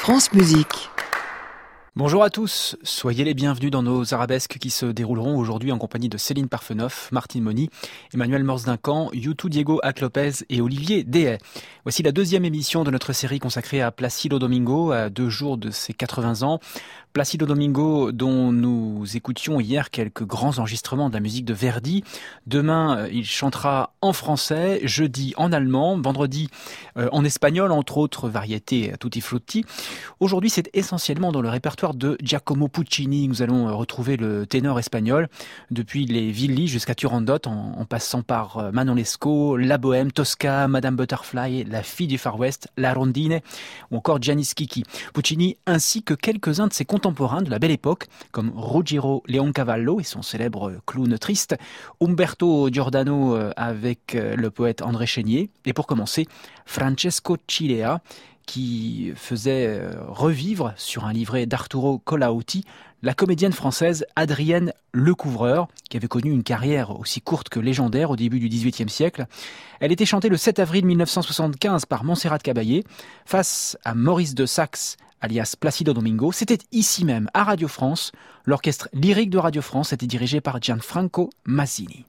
France Musique. Bonjour à tous, soyez les bienvenus dans nos arabesques qui se dérouleront aujourd'hui en compagnie de Céline Parfenoff, Martine Moni, Emmanuel Morse-Duncan, Youtou Diego Hack-Lopez et Olivier Dehaye. Voici la deuxième émission de notre série consacrée à Plácido Domingo, à 2 jours de ses 80 ans. Plácido Domingo, dont nous écoutions hier quelques grands enregistrements de la musique de Verdi. Demain, il chantera en français, jeudi en allemand, vendredi en espagnol, entre autres variétés tutti frutti. Aujourd'hui, c'est essentiellement dans le répertoire de Giacomo Puccini. Nous allons retrouver le ténor espagnol, depuis les Villi jusqu'à Turandot, en passant par Manon Lescaut, La Bohème, Tosca, Madame Butterfly, La Fille du Far West, La Rondine ou encore Giannis Schicchi. Puccini ainsi que quelques-uns de ses contemporains de la Belle Époque, comme Ruggiero Leoncavallo et son célèbre clown triste, Umberto Giordano avec le poète André Chénier, et pour commencer, Francesco Cilea, qui faisait revivre sur un livret d'Arturo Colautti la comédienne française Adrienne Lecouvreur, qui avait connu une carrière aussi courte que légendaire au début du XVIIIe siècle. Elle était chantée le 7 avril 1975 par Montserrat Caballé face à Maurice de Saxe, alias Plácido Domingo. C'était ici même, à Radio France. L'orchestre lyrique de Radio France était dirigé par Gianfranco Mazzini.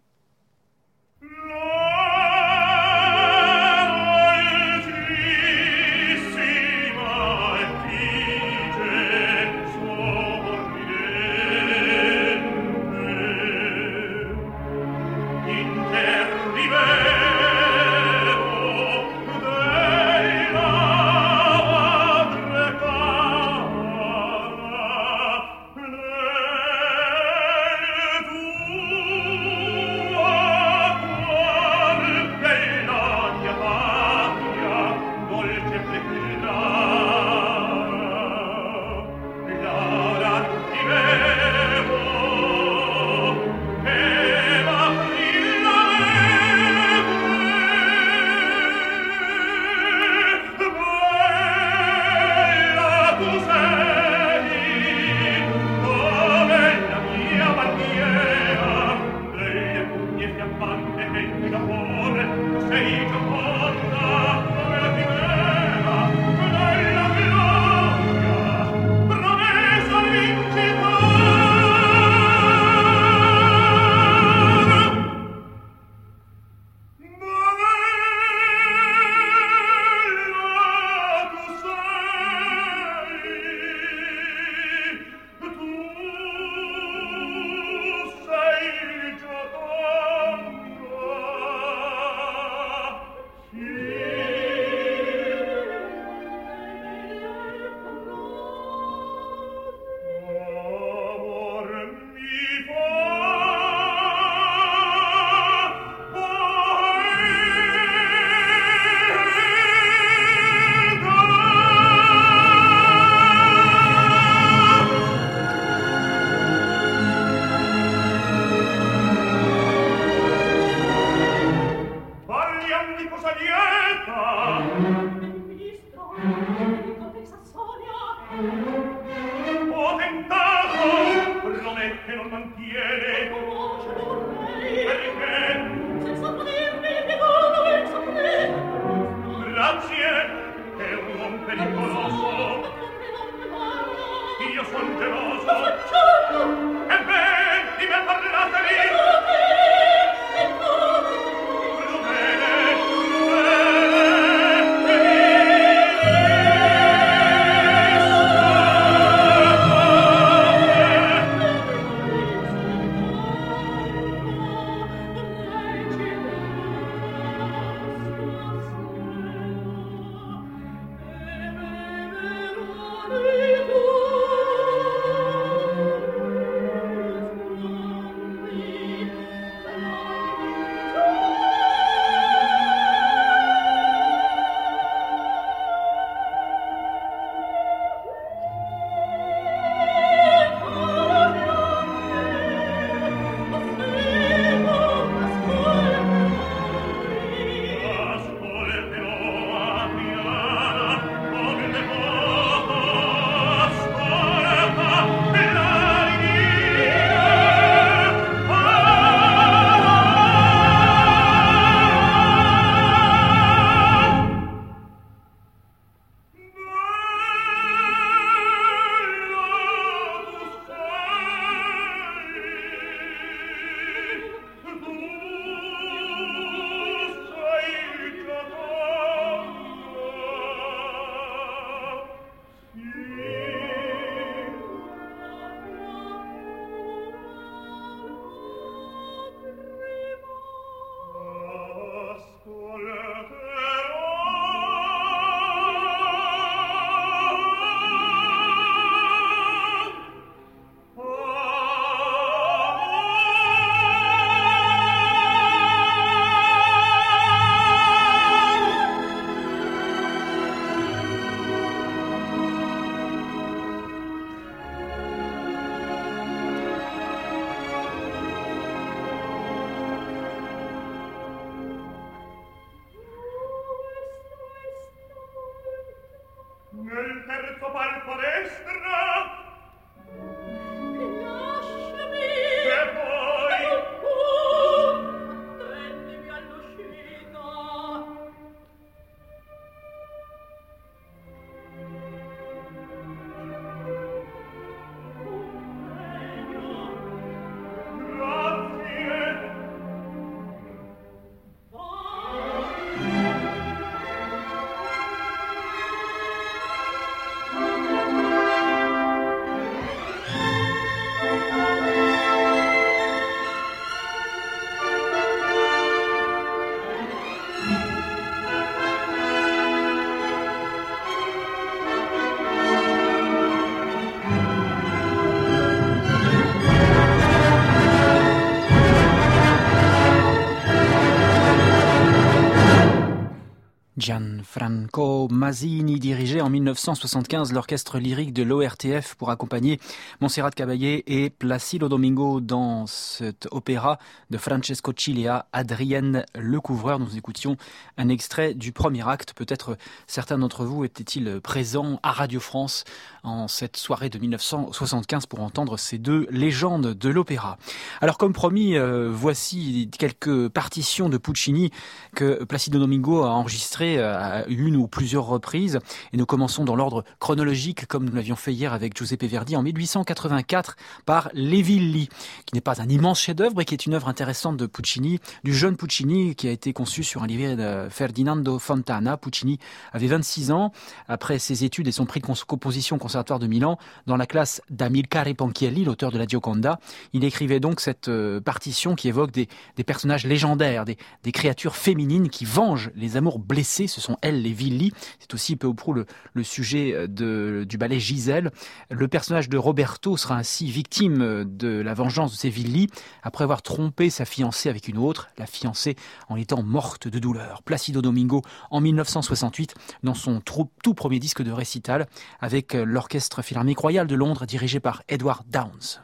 Gianfranco Masini dirigeait en 1975 l'orchestre lyrique de l'ORTF pour accompagner Montserrat Caballé et Placido Domingo dans cet opéra de Francesco Cilea, Adrienne Lecouvreur. Nous écoutions un extrait du premier acte. Peut-être certains d'entre vous étaient-ils présents à Radio France en cette soirée de 1975 pour entendre ces deux légendes de l'opéra. Alors comme promis, voici quelques partitions de Puccini que Placido Domingo a enregistrées à une ou plusieurs reprises. Et nous commençons dans l'ordre chronologique, comme nous l'avions fait hier avec Giuseppe Verdi en 1884 par Les Villi, qui n'est pas un immense chef-d'œuvre et qui est une œuvre intéressante de Puccini, du jeune Puccini, qui a été conçu sur un livret de Ferdinando Fontana. Puccini avait 26 ans. Après ses études et son prix de composition au Conservatoire de Milan, dans la classe d'Amilcare Ponchielli, l'auteur de la Gioconda, il écrivait donc cette partition qui évoque des personnages légendaires, des créatures féminines qui vengent les amours blessés. Ce sont elles les Villi. C'est aussi peu ou prou le sujet du ballet Giselle. Le personnage de Roberto sera ainsi victime de la vengeance de ces Villi après avoir trompé sa fiancée avec une autre, la fiancée en étant morte de douleur. Placido Domingo en 1968 dans son tout premier disque de récital avec l'Orchestre Philharmonique Royal de Londres dirigé par Edward Downes.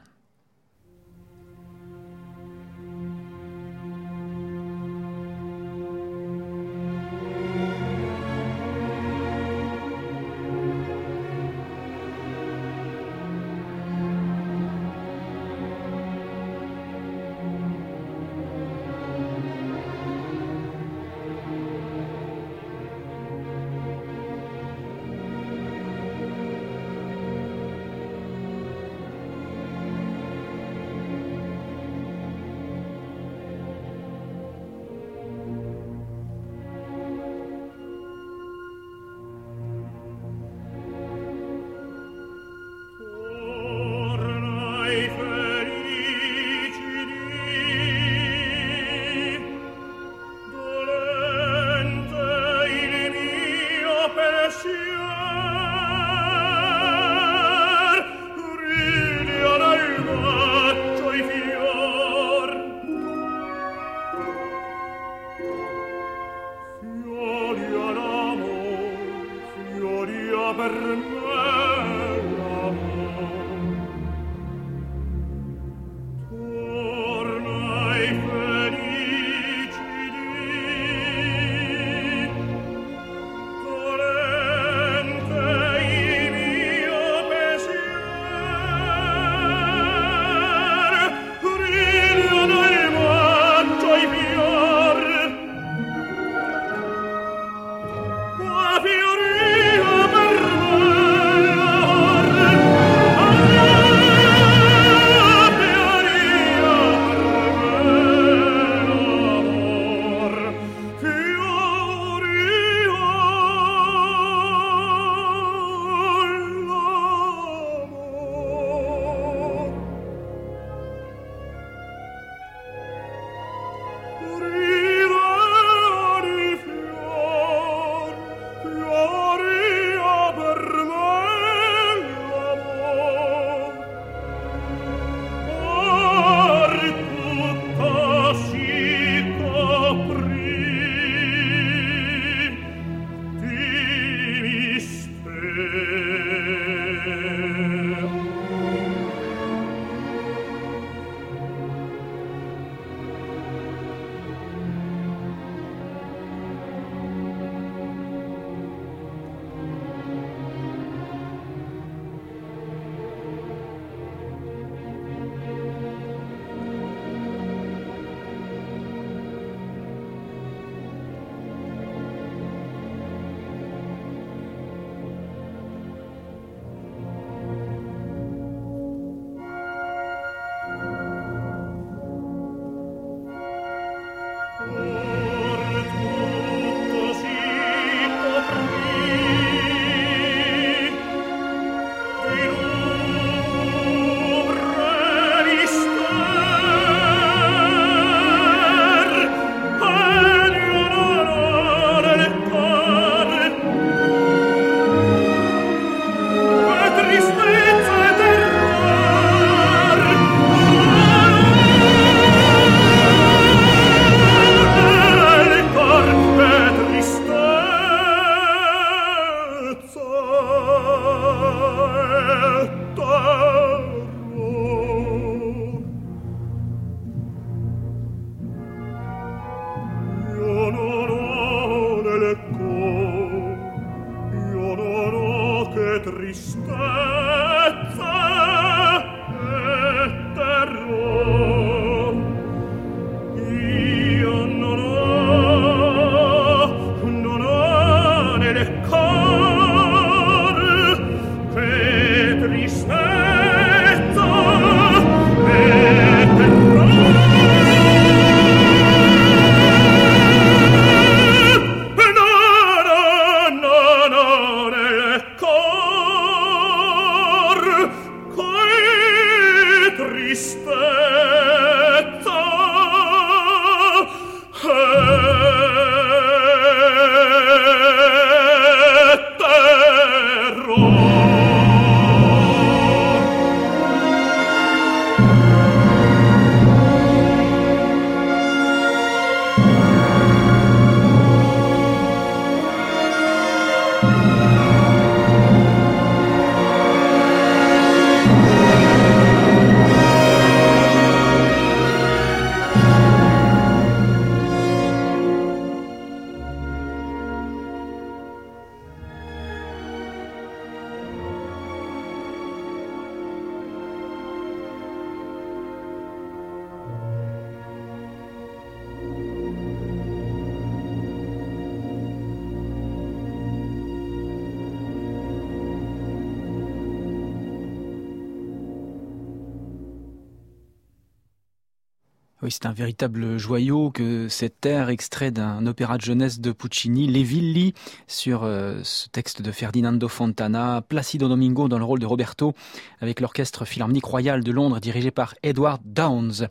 Fioria per me Oui, c'est un véritable joyau que cet air extrait d'un opéra de jeunesse de Puccini, Les Villi, sur ce texte de Ferdinando Fontana, Placido Domingo dans le rôle de Roberto, avec l'Orchestre Philharmonique Royal de Londres dirigé par Edward Downes.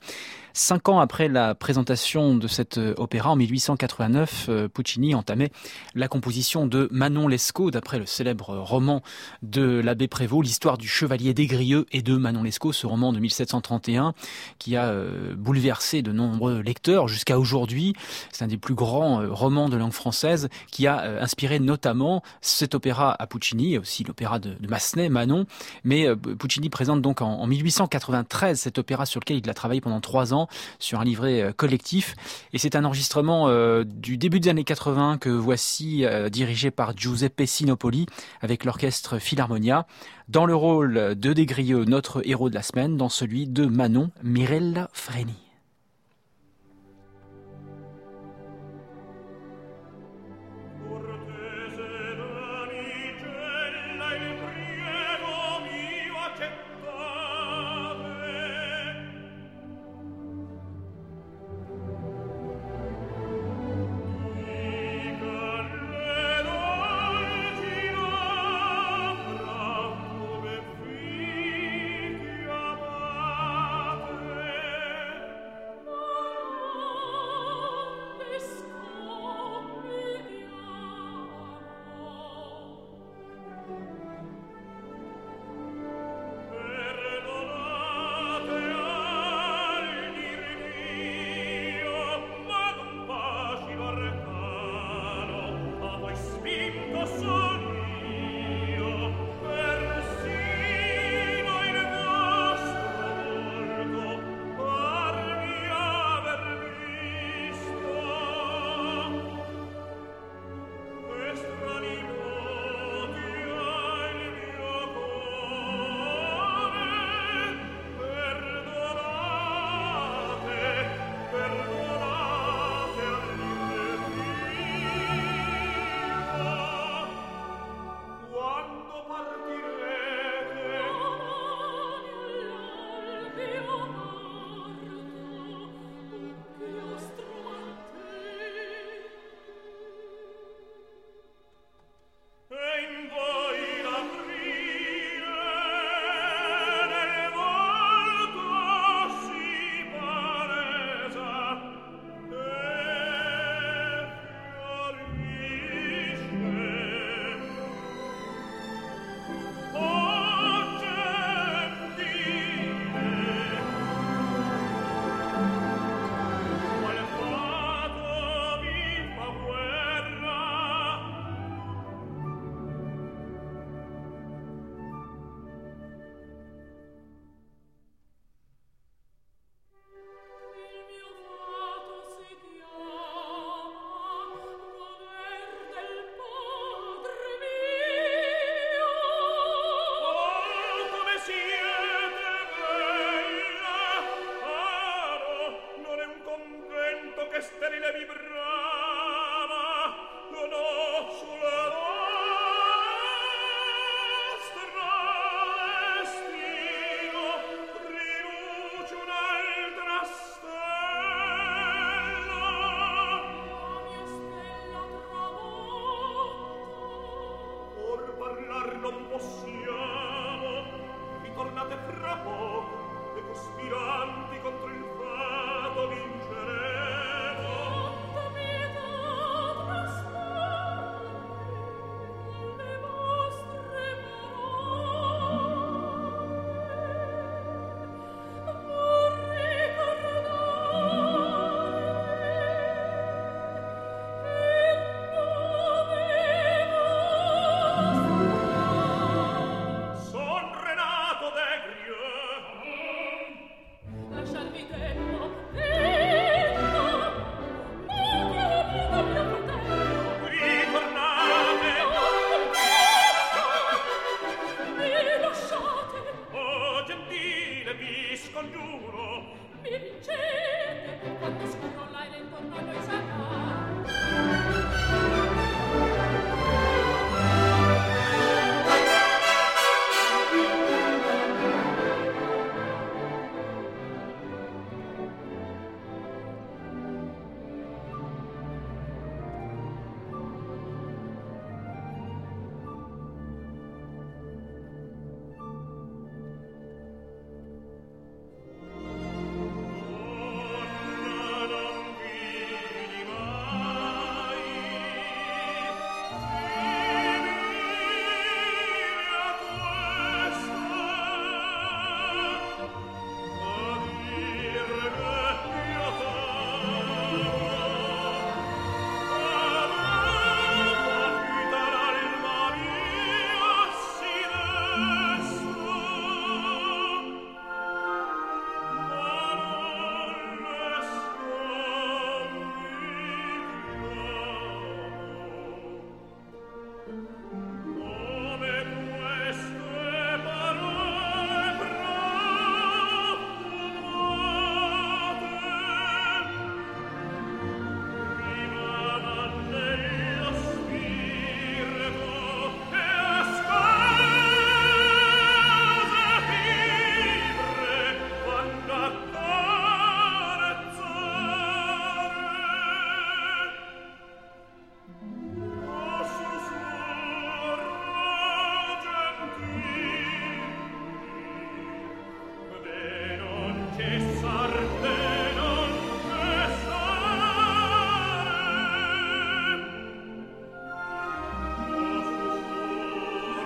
5 ans après la présentation de cet opéra, en 1889, Puccini entamait la composition de Manon Lescaut, d'après le célèbre roman de l'abbé Prévost, l'histoire du chevalier Desgrieux et de Manon Lescaut, ce roman de 1731 qui a bouleversé de nombreux lecteurs jusqu'à aujourd'hui. C'est un des plus grands romans de langue française qui a inspiré notamment cet opéra à Puccini, et aussi l'opéra de Massenet, Manon. Mais Puccini présente donc en 1893 cet opéra sur lequel il a travaillé pendant 3 ans, sur un livret collectif, et c'est un enregistrement du début des années 80 que voici, dirigé par Giuseppe Sinopoli avec l'orchestre Philharmonia, dans le rôle de Desgrieux, notre héros de la semaine, dans celui de Manon, Mirella Freni.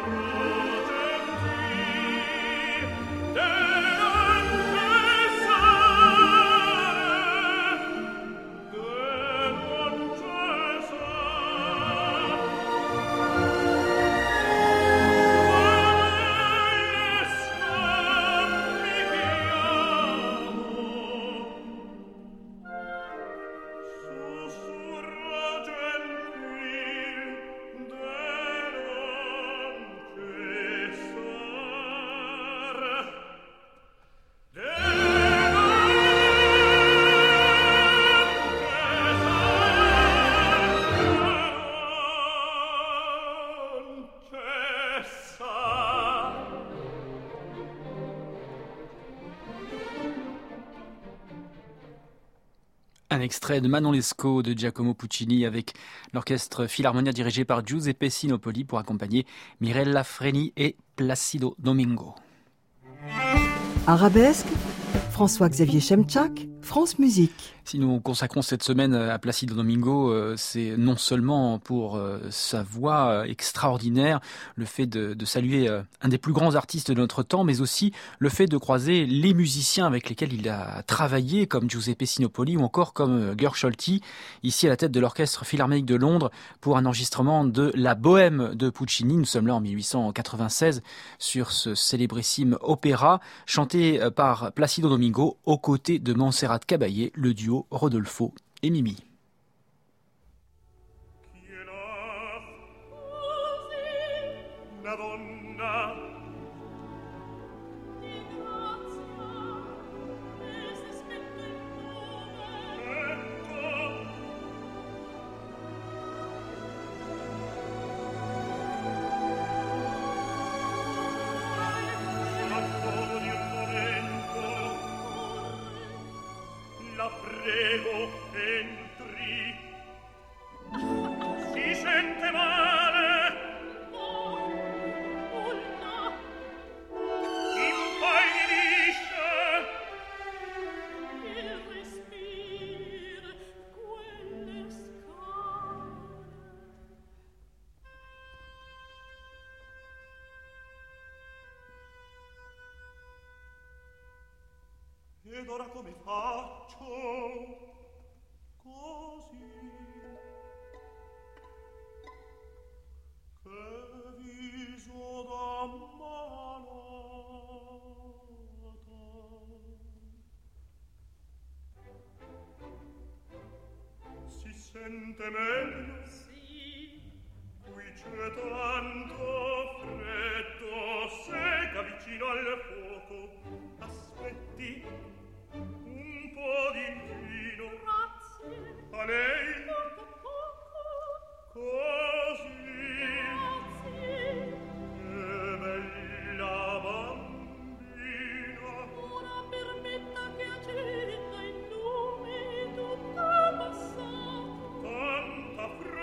Un extrait de Manon Lescaut de Giacomo Puccini avec l'orchestre Philharmonia dirigé par Giuseppe Sinopoli pour accompagner Mirella Freni et Placido Domingo. Arabesque, François-Xavier Chemchak, France Musique. Si nous consacrons cette semaine à Placido Domingo, c'est non seulement pour sa voix extraordinaire, le fait de saluer un des plus grands artistes de notre temps, mais aussi le fait de croiser les musiciens avec lesquels il a travaillé, comme Giuseppe Sinopoli ou encore comme Gerd Scholti, ici à la tête de l'Orchestre Philharmonique de Londres, pour un enregistrement de La Bohème de Puccini. Nous sommes là en 1896 sur ce célébrissime opéra, chanté par Placido Domingo, aux côtés de Montserrat Caballé, le duo Rodolfo et Mimi. Prego, entri. Si sente male. Oh, oh no. Impallidisce. E respira quelle scale. Ed ora come faccio? Così che viso da malata si sente meglio? Sì. Qui c'è tanto freddo, seca vicino al fuoco. Aspetti un po' di vino. Grazie. A lei? Poco a poco. Così. Grazie. Che bella bambina. Ora permetta che accenda il lume tutto passato. Tanta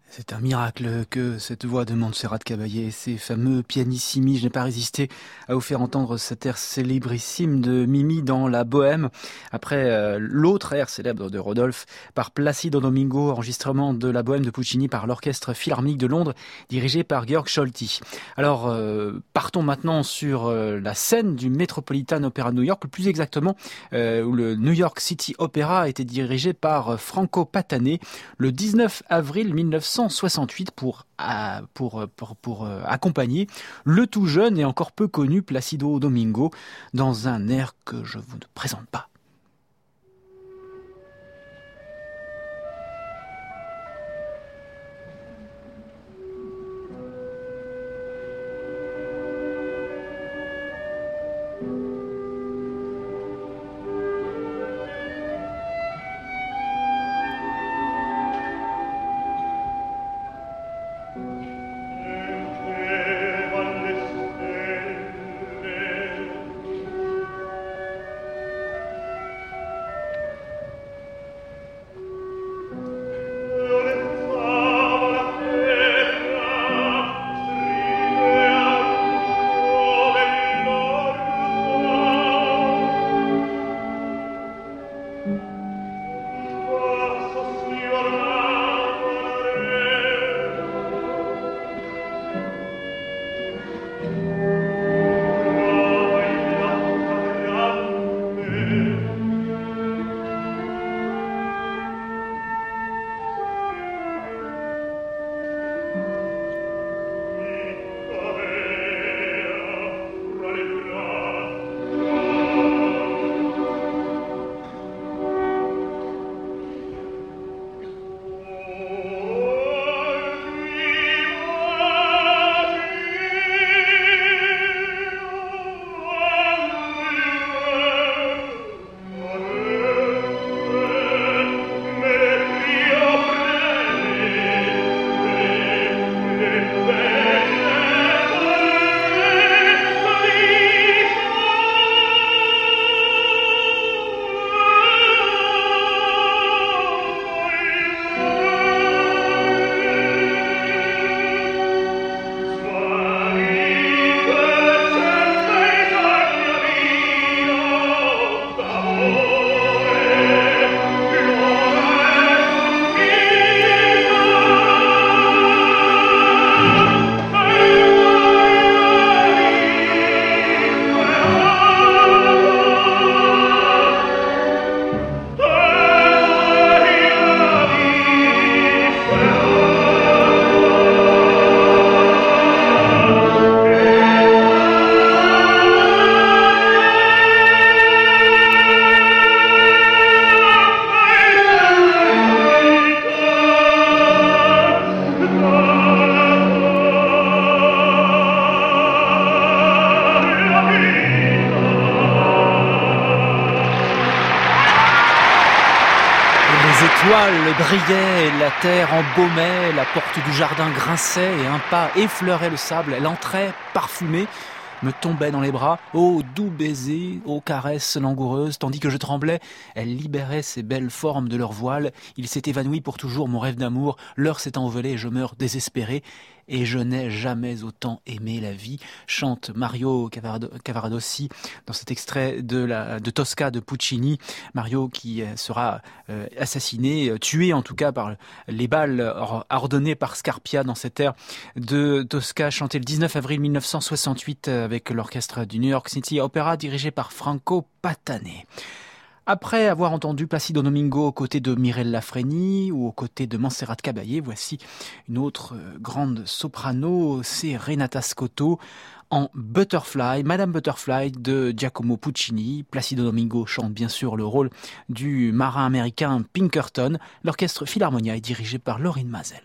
C'est un miracle que cette voix de Montserrat Caballé et ces fameux pianissimi. Je n'ai pas résisté à vous faire entendre cet air célébrissime de Mimi dans la Bohème. Après l'autre air célèbre de Rodolphe par Placido Domingo, enregistrement de la Bohème de Puccini par l'Orchestre Philharmonique de Londres dirigé par Georg Scholti. Alors partons maintenant sur la scène du Metropolitan Opera de New York, plus exactement où le New York City Opera a été dirigé par Franco Patané le 19 avril 1968 pour accompagner le tout jeune et encore peu connu Placido Domingo dans un air que je vous ne présente pas. L'étoile brillait, la terre embaumait, la porte du jardin grinçait et un pas effleurait le sable. Elle entrait parfumée, me tombait dans les bras. Oh, doux baiser, oh, caresses langoureuses. Tandis que je tremblais, elle libérait ses belles formes de leur voile. Il s'est évanoui pour toujours mon rêve d'amour. L'heure s'est envolée et je meurs désespéré. Et je n'ai jamais autant aimé la vie, chante Mario Cavaradossi dans cet extrait de Tosca de Puccini. Mario qui sera assassiné, tué en tout cas par les balles ordonnées par Scarpia dans cet air de Tosca, chanté le 19 avril 1968 avec l'orchestre du New York City Opera dirigé par Franco Patané. Après avoir entendu Placido Domingo aux côtés de Mirella Freni ou aux côtés de Montserrat Caballé, voici une autre grande soprano, c'est Renata Scotto en Butterfly, Madame Butterfly de Giacomo Puccini. Placido Domingo chante bien sûr le rôle du marin américain Pinkerton. L'orchestre Philharmonia est dirigé par Laurine Mazel.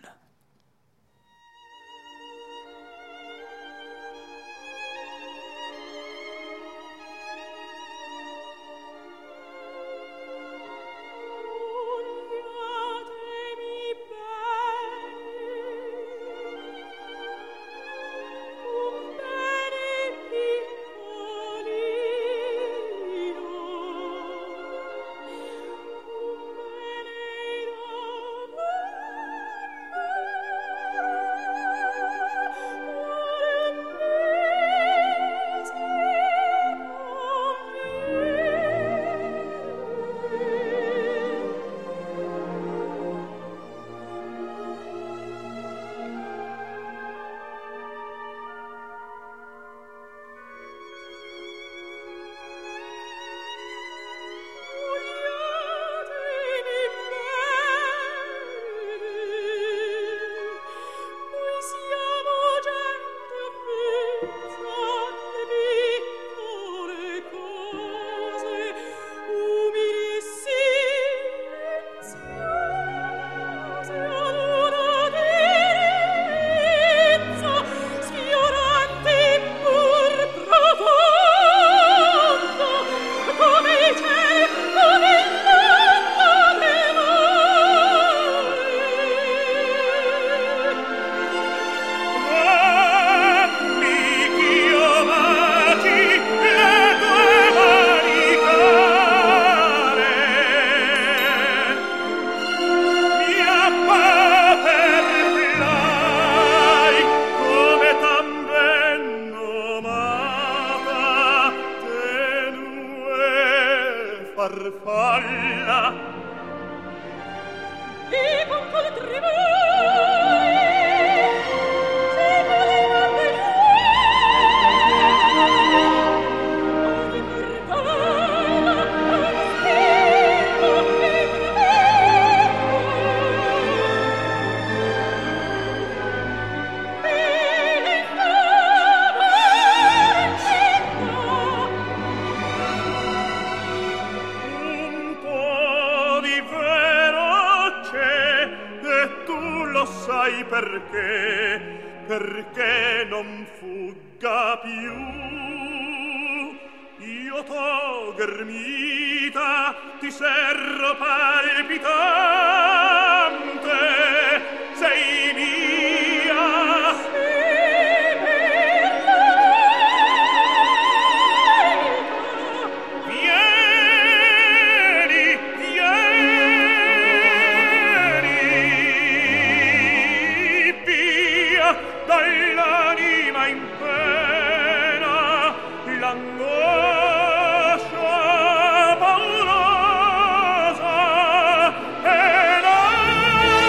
Oh, farfalla e con quel tremore perché non fugga più io t'ho ghermita ti serro palpitante sei mia dall'anima in pena l'angoscia paurosa e la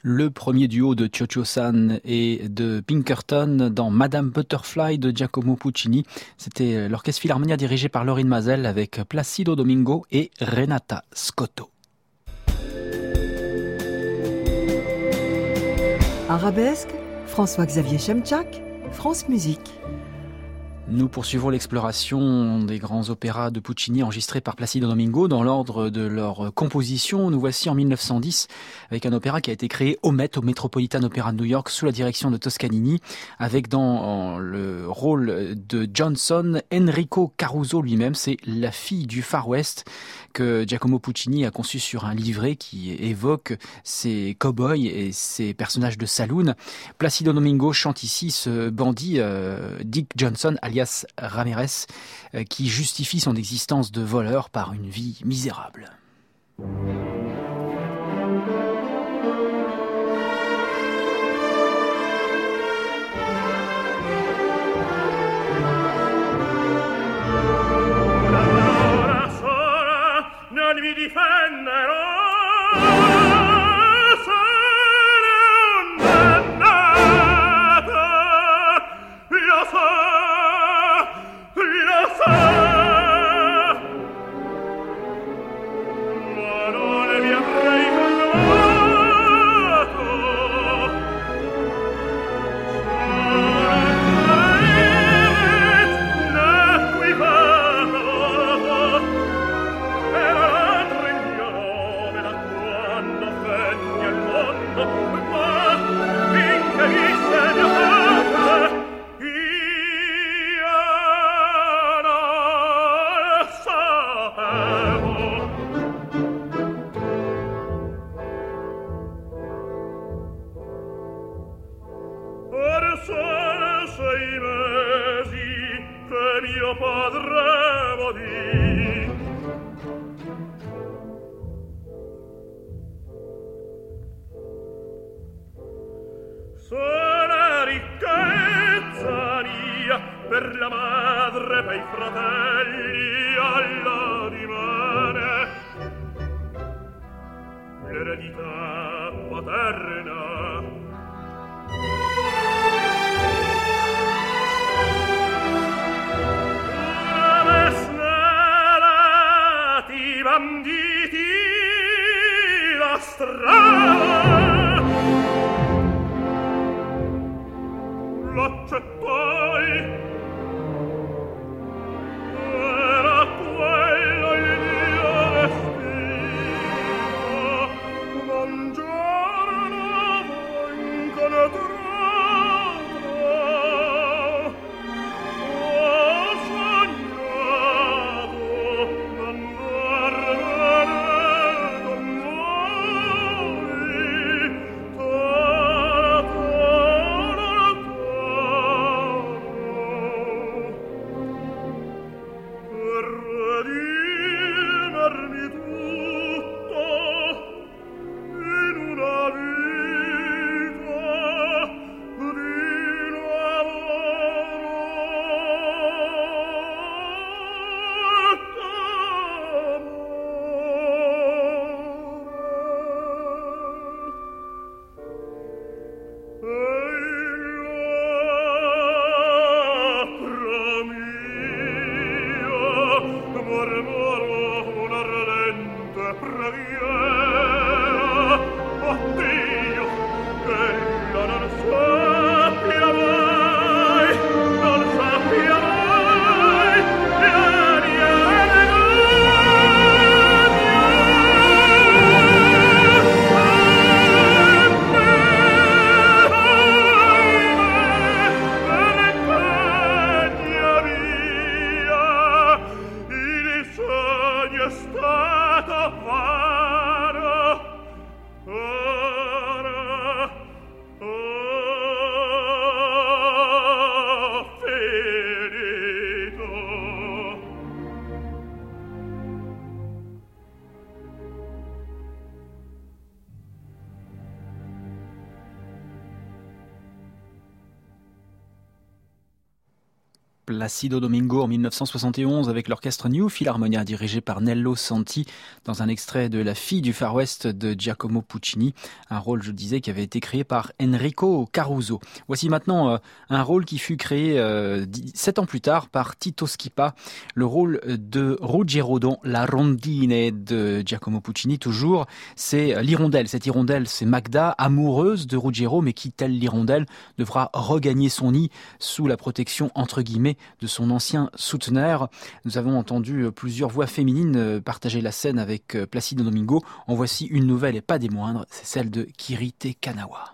Le premier duo de Cho-Cho-san et de Pinkerton dans Madame Butterfly de Giacomo Puccini. C'était l'Orchestre Philharmonia dirigé par Lorin Maazel avec Placido Domingo et Renata Scotto. Arabesque, François-Xavier Chemchak, France Musique. Nous poursuivons l'exploration des grands opéras de Puccini enregistrés par Placido Domingo dans l'ordre de leur composition. Nous voici en 1910 avec un opéra qui a été créé au Met, au Metropolitan Opera de New York, sous la direction de Toscanini, avec dans le rôle de Johnson, Enrico Caruso lui-même. C'est La fille du Far West que Giacomo Puccini a conçu sur un livret qui évoque ces cow-boys et ces personnages de saloon. Placido Domingo chante ici ce bandit Dick Johnson, alias Ramirez, qui justifie son existence de voleur par une vie misérable. Allora sola non mi difenderò. Per la madre, per i fratelli, alla rimane l'eredità paterna. Una mesnelati banditi la strada l'accettai. Placido Domingo en 1971 avec l'orchestre New Philharmonia dirigé par Nello Santi dans un extrait de La fille du Far West de Giacomo Puccini, un rôle, je disais, qui avait été créé par Enrico Caruso. Voici maintenant un rôle qui fut créé 7 ans plus tard par Tito Schipa, le rôle de Ruggiero dans La Rondine de Giacomo Puccini. Toujours, c'est l'hirondelle. Cette hirondelle, c'est Magda, amoureuse de Ruggiero, mais qui, telle l'hirondelle, devra regagner son nid sous la protection, entre guillemets, de son ancien souteneur. Nous avons entendu plusieurs voix féminines partager la scène avec Placido Domingo. En voici une nouvelle et pas des moindres, c'est celle de Kirite Kanawa.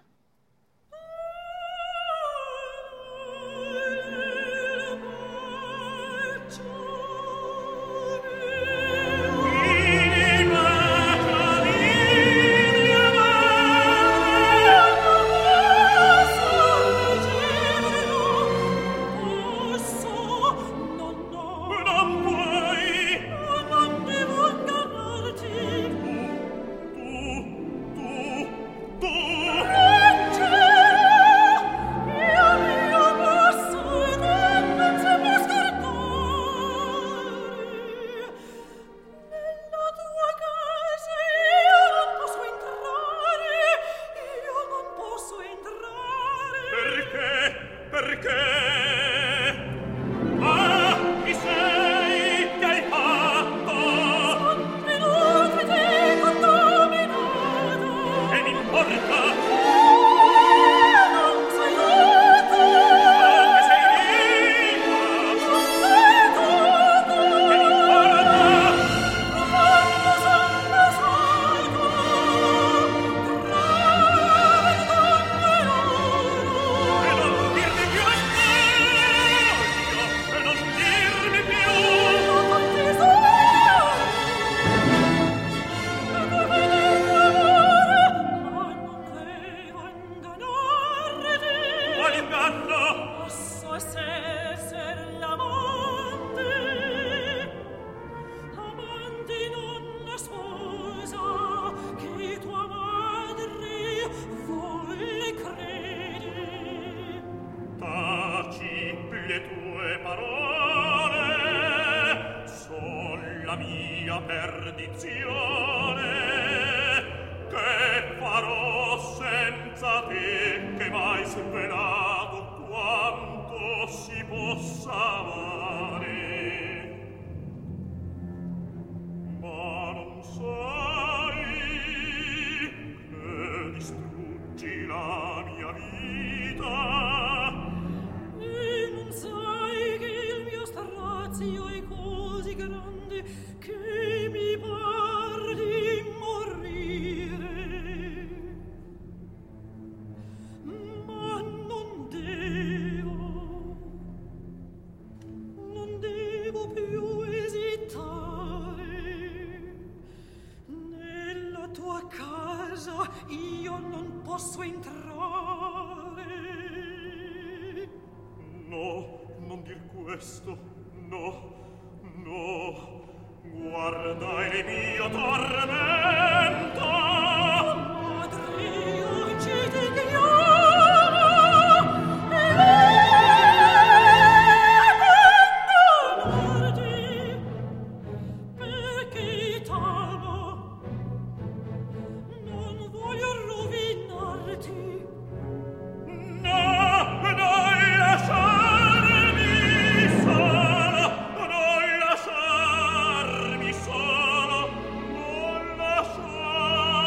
Lasciarmi solo, non lasciarmi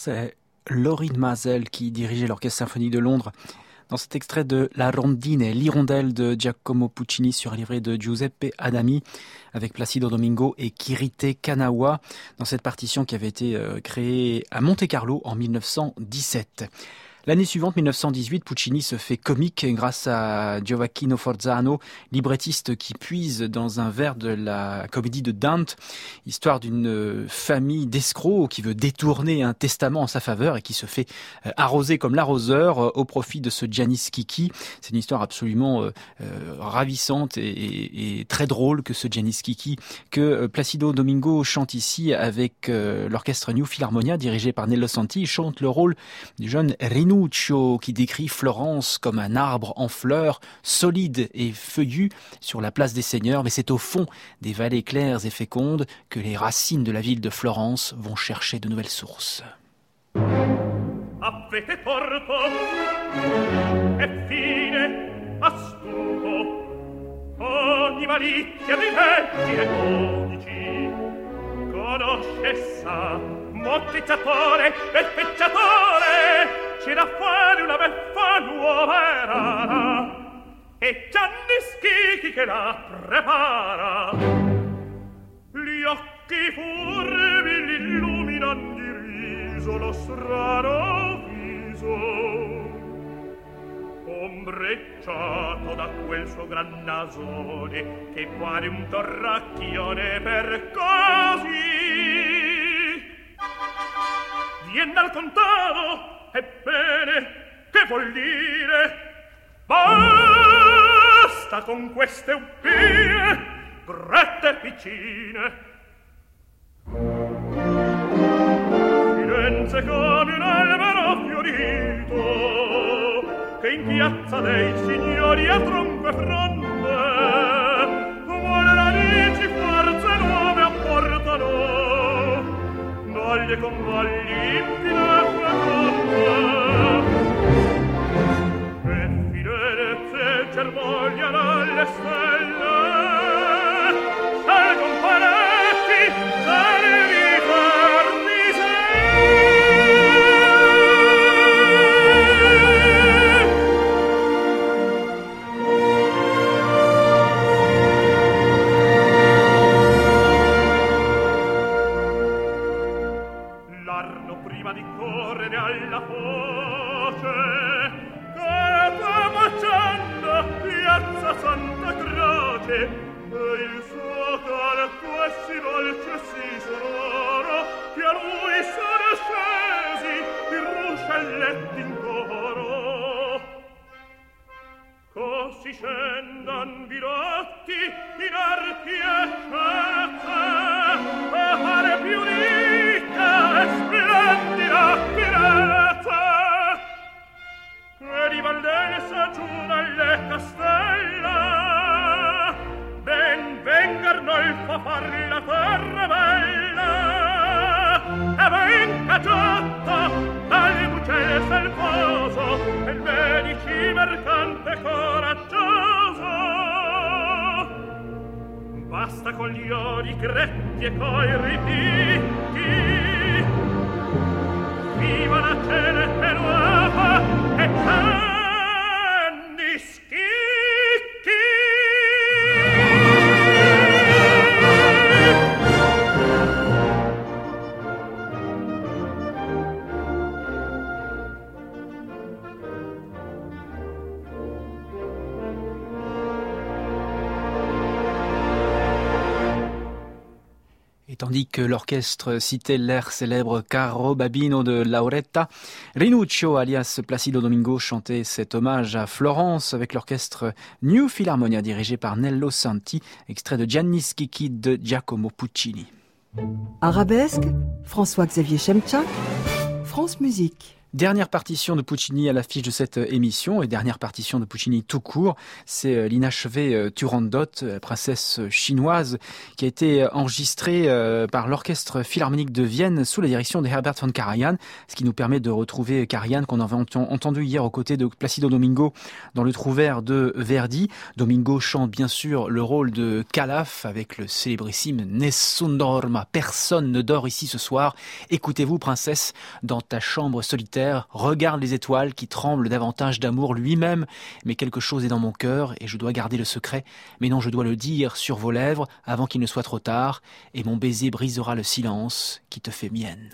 C'est Lorin Maazel qui dirigeait l'Orchestre symphonique de Londres dans cet extrait de La Rondine, l'hirondelle de Giacomo Puccini sur un livret de Giuseppe Adami avec Placido Domingo et Kirite Kanawa dans cette partition qui avait été créée à Monte-Carlo en 1917. L'année suivante, 1918, Puccini se fait comique grâce à Gioacchino Forzano, librettiste qui puise dans un vers de la comédie de Dante, histoire d'une famille d'escrocs qui veut détourner un testament en sa faveur et qui se fait arroser comme l'arroseur au profit de ce Gianni Schicchi. C'est une histoire absolument ravissante et très drôle que ce Gianni Schicchi, que Placido Domingo chante ici avec l'orchestre New Philharmonia dirigé par Nello Santi. Il chante le rôle du jeune Rinuccio qui décrit Florence comme un arbre en fleurs, solide et feuillu sur la place des seigneurs, mais c'est au fond des vallées claires et fécondes que les racines de la ville de Florence vont chercher de nouvelles sources. Avete torto e fine astuto ogni malizia di leggi e codici conosce sa mortizzatore e specciatore ci da fare una beffa nuova e rara e Gianni Schicchi che la prepara gli occhi furbi l'illuminan di riso lo strano viso ombrecciato da quel suo gran nasone che pare un torracchione per così vien dal contado ebbene che vuol dire basta con queste ubbie grette piccine Firenze come un albero fiorito che in piazza dei signori a tronco e fronte vuole radici forze nuove apportano dagli convagli impine e firenze germogliano le stelle salgon parecchi salvi verdi l'arno prima di correre alla foce baciando piazza Santa Croce e il suo canto è sì dolce e sì sonoro che a lui sono scesi i ruscelletti in coro così scendan virotti in arti e scienze a fare più ricca e splendida Firenze e di Valdenza giù dalle castella ben vengarno il fa far la terra bella e venga giotto dalle bucce selvaso e il medici mercante coraggioso basta con gli ori gretti e coi ripicchi viva la celeste nuova e Gianni Schicchi Et tandis que l'orchestre citait l'air célèbre Caro Babino de Lauretta, Rinuccio alias Placido Domingo chantait cet hommage à Florence avec l'orchestre New Philharmonia dirigé par Nello Santi, extrait de Gianni Schicchi de Giacomo Puccini. Arabesque, François-Xavier Chemchak, France Musique. Dernière partition de Puccini à l'affiche de cette émission, et dernière partition de Puccini tout court, c'est l'inachevée Turandot, princesse chinoise, qui a été enregistrée par l'Orchestre Philharmonique de Vienne sous la direction de Herbert von Karajan, ce qui nous permet de retrouver Karajan qu'on avait entendu hier aux côtés de Placido Domingo dans le Trouvère de Verdi. Domingo chante bien sûr le rôle de Calaf avec le célébrissime Nessun dorma, personne ne dort ici ce soir. Écoutez-vous, princesse, dans ta chambre solitaire, regarde les étoiles qui tremblent davantage d'amour lui-même, mais quelque chose est dans mon cœur et je dois garder le secret, mais non, je dois le dire sur vos lèvres avant qu'il ne soit trop tard, et mon baiser brisera le silence qui te fait mienne.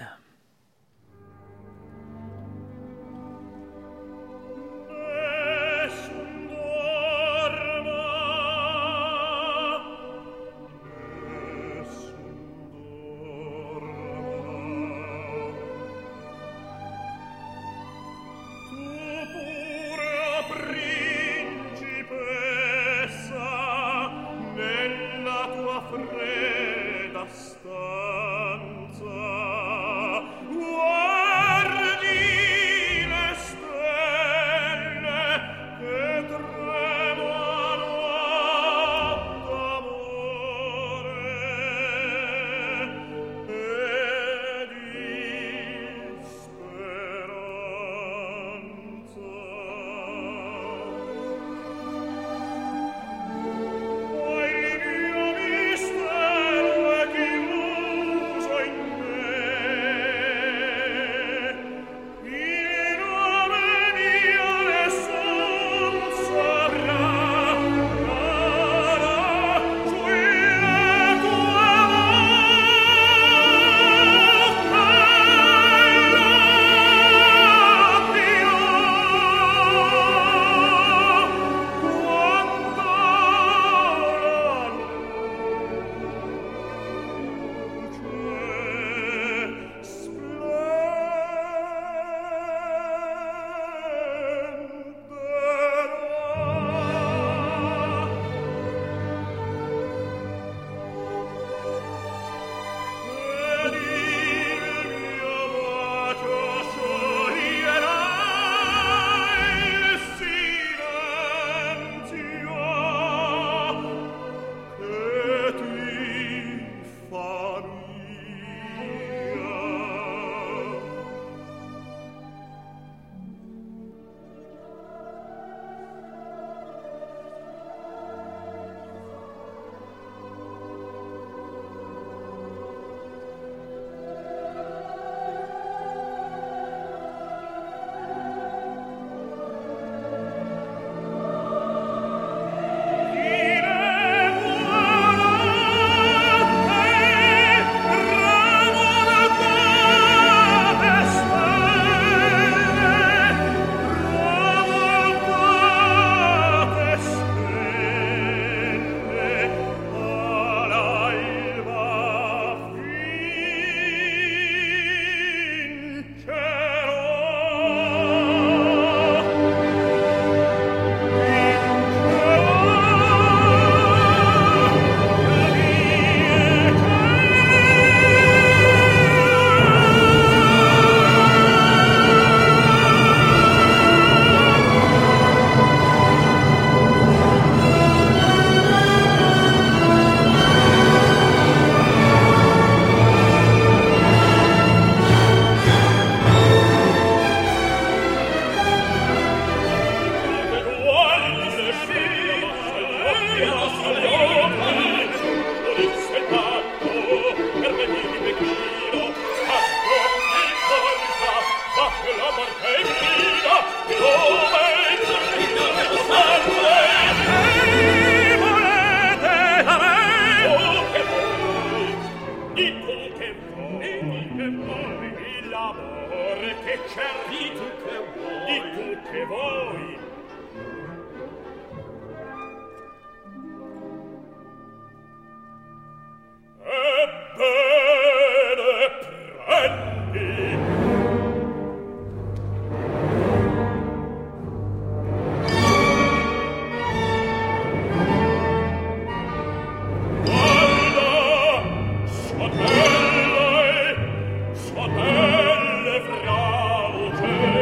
Belle Frau,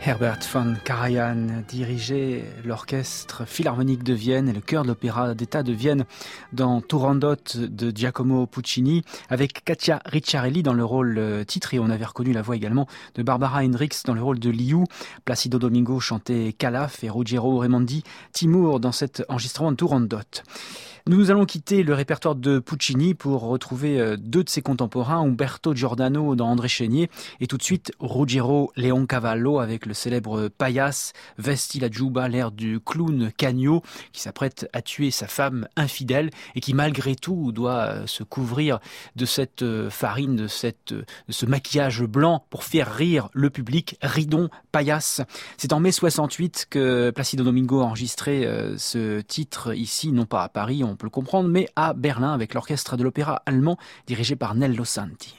Herbert von Karajan dirigeait l'orchestre philharmonique de Vienne et le chœur de l'opéra d'État de Vienne dans Turandot de Giacomo Puccini, avec Katia Ricciarelli dans le rôle titre, et on avait reconnu la voix également de Barbara Hendricks dans le rôle de Liu. Placido Domingo chantait Calaf et Ruggero Raimondi Timur dans cet enregistrement de Turandot. Nous allons quitter le répertoire de Puccini pour retrouver deux de ses contemporains, Umberto Giordano dans André Chénier et tout de suite Ruggero Leoncavallo avec le célèbre Paias, Vesti la Giuba, l'air du clown Cagno qui s'apprête à tuer sa femme infidèle et qui malgré tout doit se couvrir de cette farine, de ce maquillage blanc pour faire rire le public. Ridon Paias. C'est en mai 68 que Placido Domingo a enregistré ce titre ici, non pas à Paris, on peut le comprendre, mais à Berlin avec l'orchestre de l'opéra allemand dirigé par Nello Santi.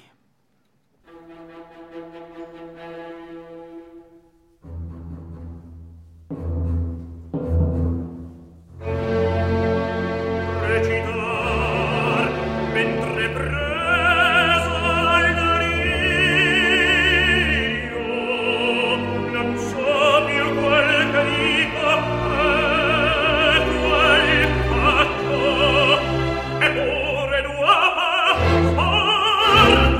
Oh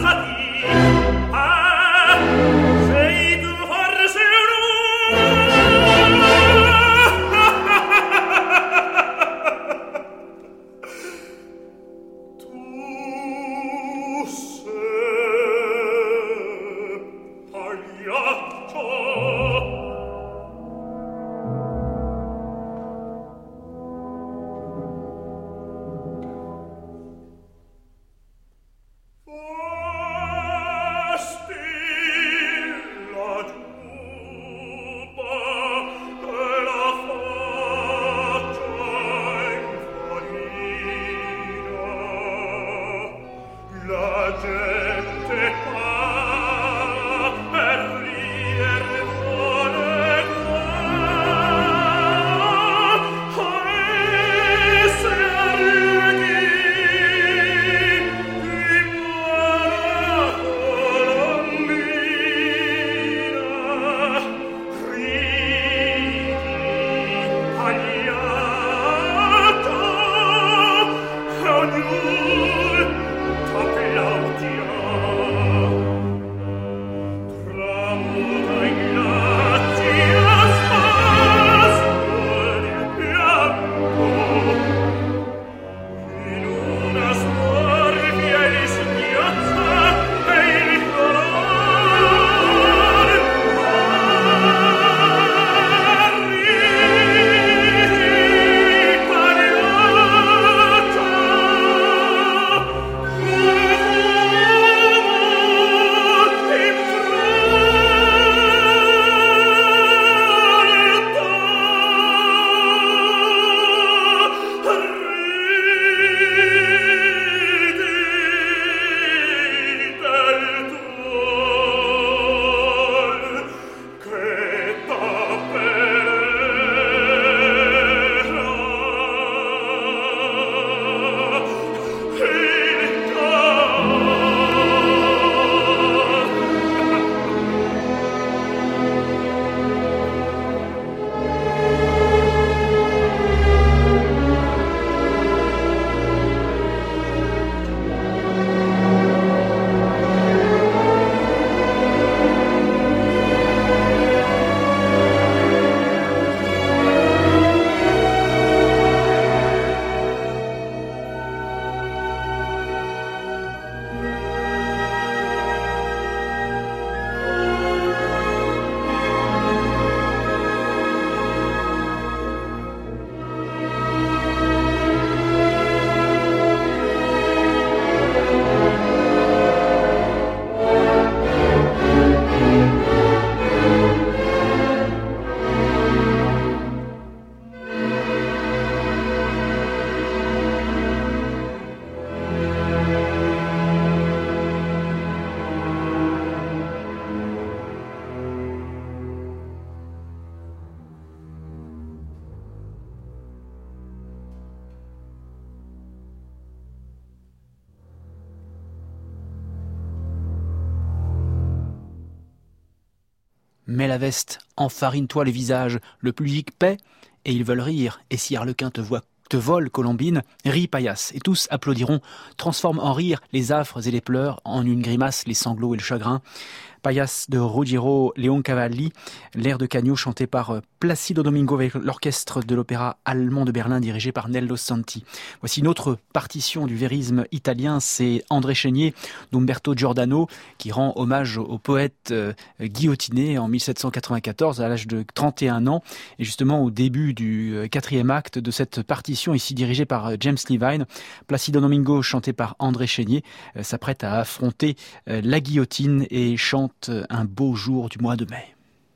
Mets la veste, enfarine-toi le visage, le pudique paie, et ils veulent rire, et si Harlequin te vole, Colombine, ris paillasse, et tous applaudiront, transforme en rire les affres et les pleurs, en une grimace les sanglots et le chagrin. Paillasse de Ruggiero Leoncavalli, l'air de Cagno chanté par Placido Domingo avec l'orchestre de l'opéra allemand de Berlin dirigé par Nello Santi. Voici une autre partition du vérisme italien, c'est André Chénier d'Umberto Giordano qui rend hommage au poète guillotiné en 1794 à l'âge de 31 ans et justement au début du 4e acte de cette partition ici dirigée par James Levine. Placido Domingo chanté par André Chénier s'apprête à affronter la guillotine et chante un beau jour du mois de mai.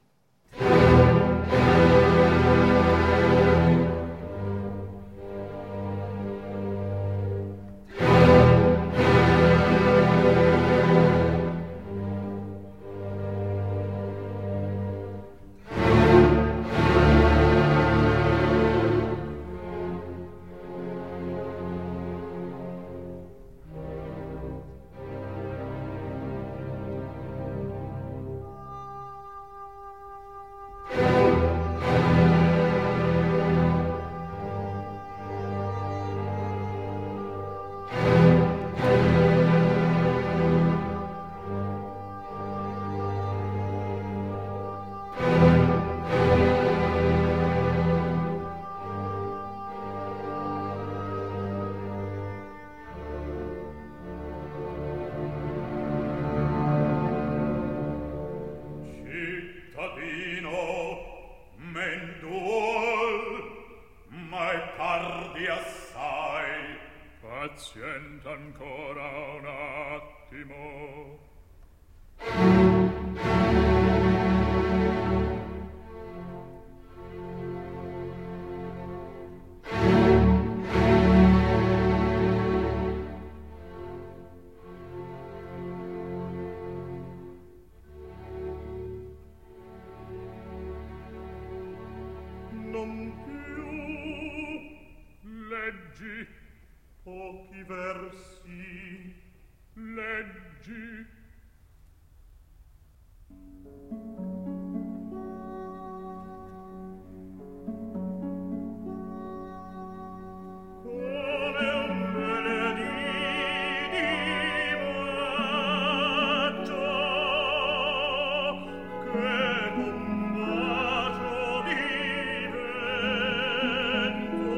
Paziente ancora un attimo. Non più leggi pochi versi, leggi. Come un venerdì di maggio che con bacio di vento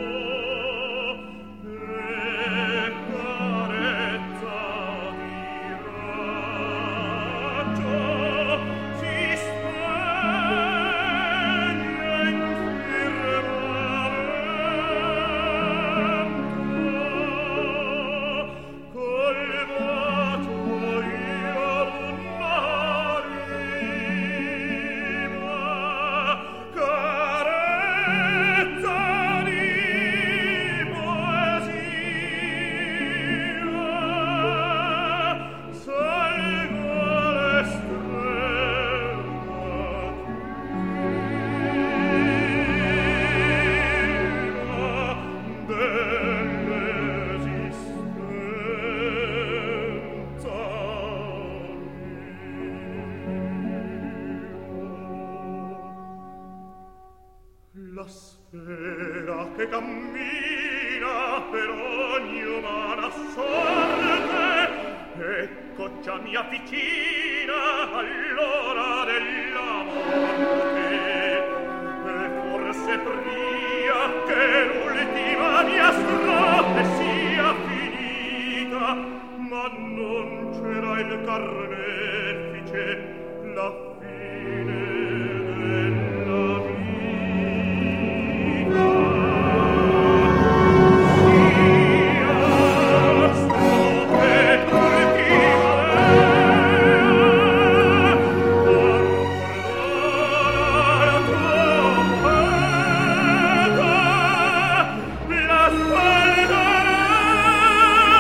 La sfera che cammina per ogni umana sorte, ecco già mi avvicina all'ora della morte, e forse pria che l'ultima mia strofe sia finita, ma non c'era il carnefice, la fine della vita.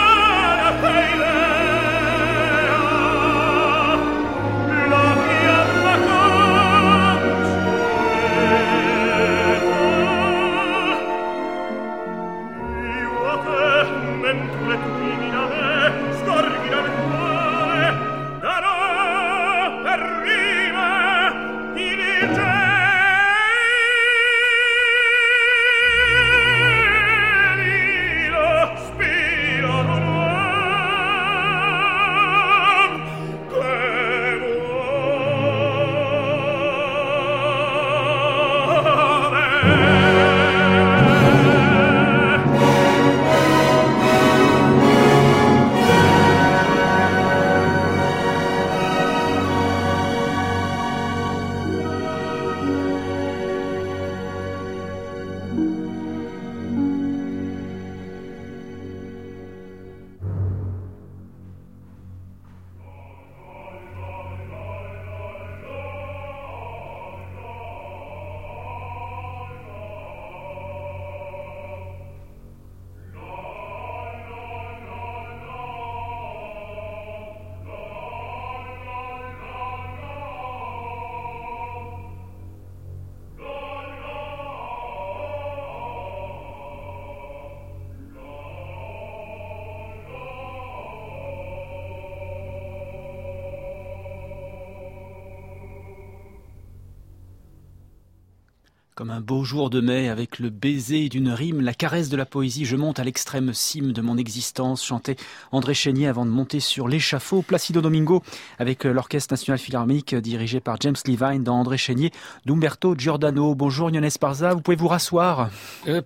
La mia Comme un beau jour de mai, avec le baiser d'une rime, la caresse de la poésie, je monte à l'extrême cime de mon existence, chantait André Chénier avant de monter sur l'échafaud. Placido Domingo avec l'Orchestre National Philharmonique dirigé par James Levine dans André Chénier d'Umberto Giordano. Bonjour Lionel Esparza, vous pouvez vous rasseoir. Pourquoi ?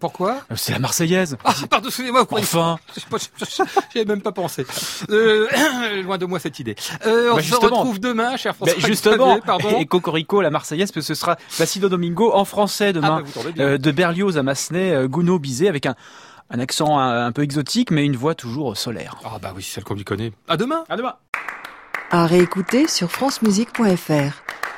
C'est la Marseillaise. Ah, pardon, excusez-moi. Enfin. J'y avais même pas pensé. Loin de moi cette idée. On se retrouve demain, cher François. Justement, pardon. Et Cocorico, la Marseillaise, parce que ce sera Placido Domingo en français demain, de Berlioz à Massenet, Gounod, Bizet, avec un accent un peu exotique, mais une voix toujours solaire. Ah bah oui, c'est celle qu'on lui connaît. À demain. À demain. À réécouter sur francemusique.fr.